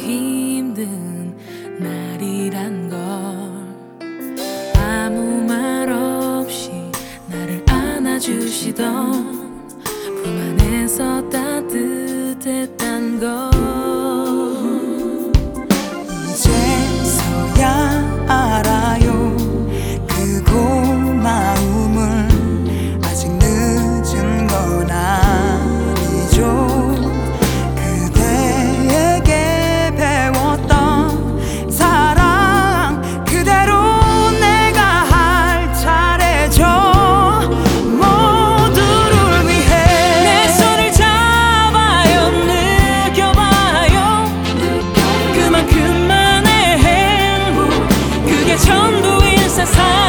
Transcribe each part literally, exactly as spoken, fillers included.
힘든 날이란 걸 아무 말 없이 나를 안아주시던 품 안에서 따뜻했단 걸 이제서야 알아요 그 고마움을 아직 늦은 건 아니죠 그대에게 배웠던 사랑 그대로 내가 할 차례죠 모두를 위해 내 손을 잡아요 느껴봐요 그만큼만의 행복 그게 전부인 세상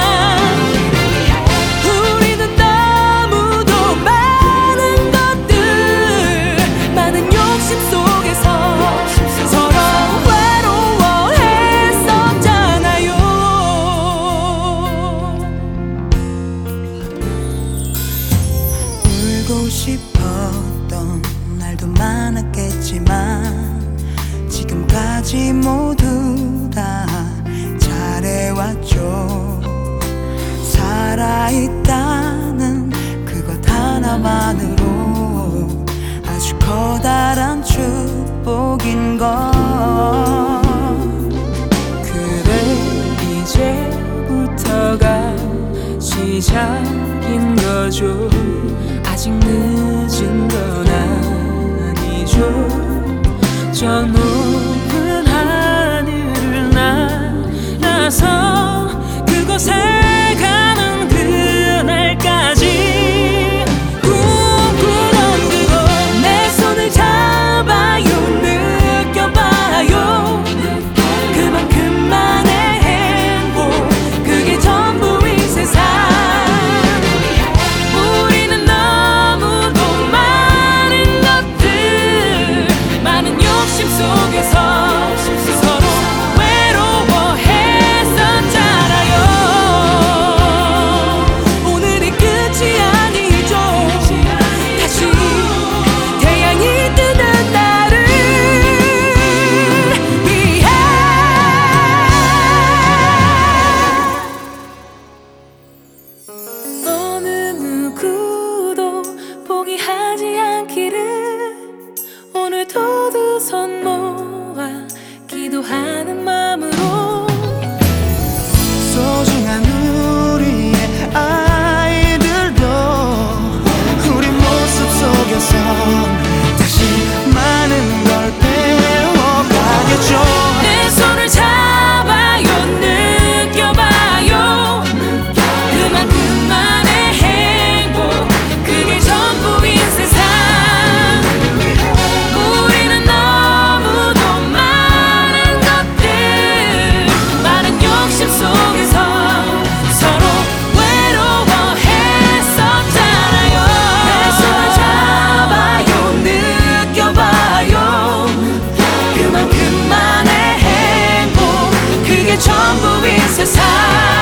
우리는 너무도 많은 것들 많은 욕심 속에서 서로 외로워했었잖아요 울고 싶었던 날도 많았겠지만 지금까지 모두 다 잘해왔죠 살아있다는 그것 하나만으로 아주 커다란 축복인 걸 그래 이제부터가 시작인 거죠 아직 늦은 건 아니죠 저 높은 하늘을 날아서 그곳에 가는 그날까지 꿈꾸던 그곳 내 손을 잡아요 느껴봐요 그만큼만의 행복 그게 전부인 세상 우리는 너무도 많은 것들 많은 욕심 속에서 서로 외로워했었잖아요 오늘이 끝이 아니죠 다시 태양이 뜨는 날을 위해 어느 누구도 포기하지 않기를 오늘도 두 손 모아 기도하는 마음으로 소중한 우리의 아이들도 우리 모습 속에서 다시 많은 걸 배워가겠죠 내 손을 잡아요 느껴봐요 그만큼만의 행복 그게 전부인 세상 우리는 너무도 많은 것들 많은 욕심 속에서 서로 외로워했었잖아요 내 손을 잡아요 느껴봐요 그만큼만의 행복 그게 전부인 세상